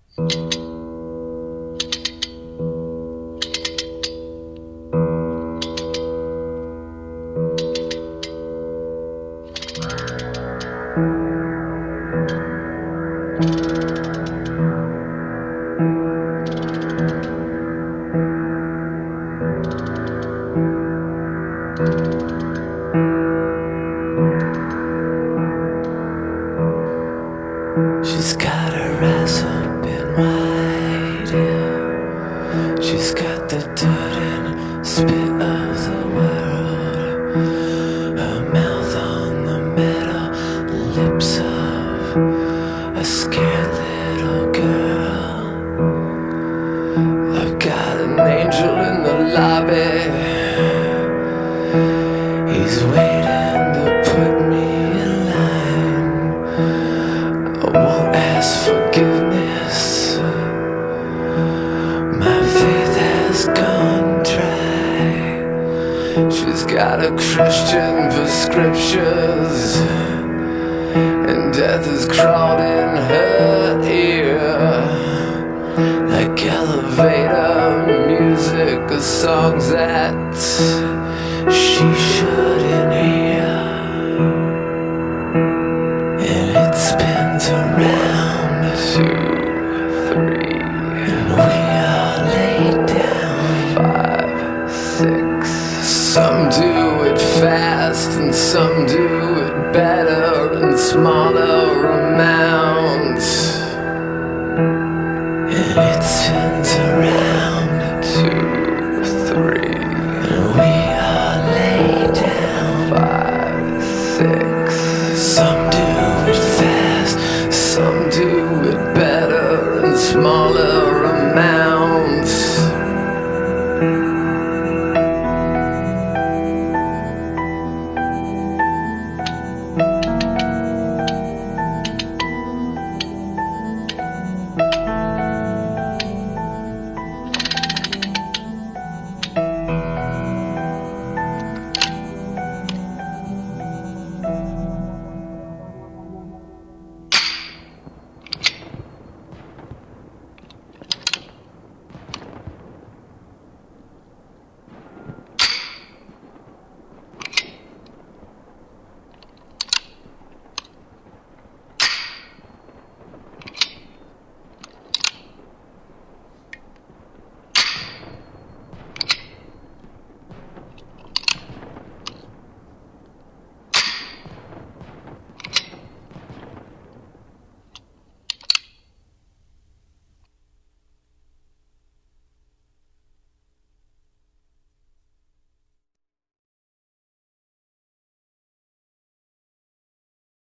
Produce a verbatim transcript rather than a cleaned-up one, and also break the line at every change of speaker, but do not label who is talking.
She's got her eyes open wide, yeah. She's got the dirt and spit of the world. Her mouth on the metal lips of a scared little girl. I've got an angel in the lobby. He's waiting to put me in line. I won't ask forgiveness. My faith has gone dry. She's got a Christian prescriptions, and death has crawled in her ear. Like elevator music of songs that she shouldn't hear. And it spins around two, three, and we are laid down five, six. Some do it fast and some do it better in smaller amounts. And it spins around two, three, and we are laid down five, six. Some do it fast, some do it better in smaller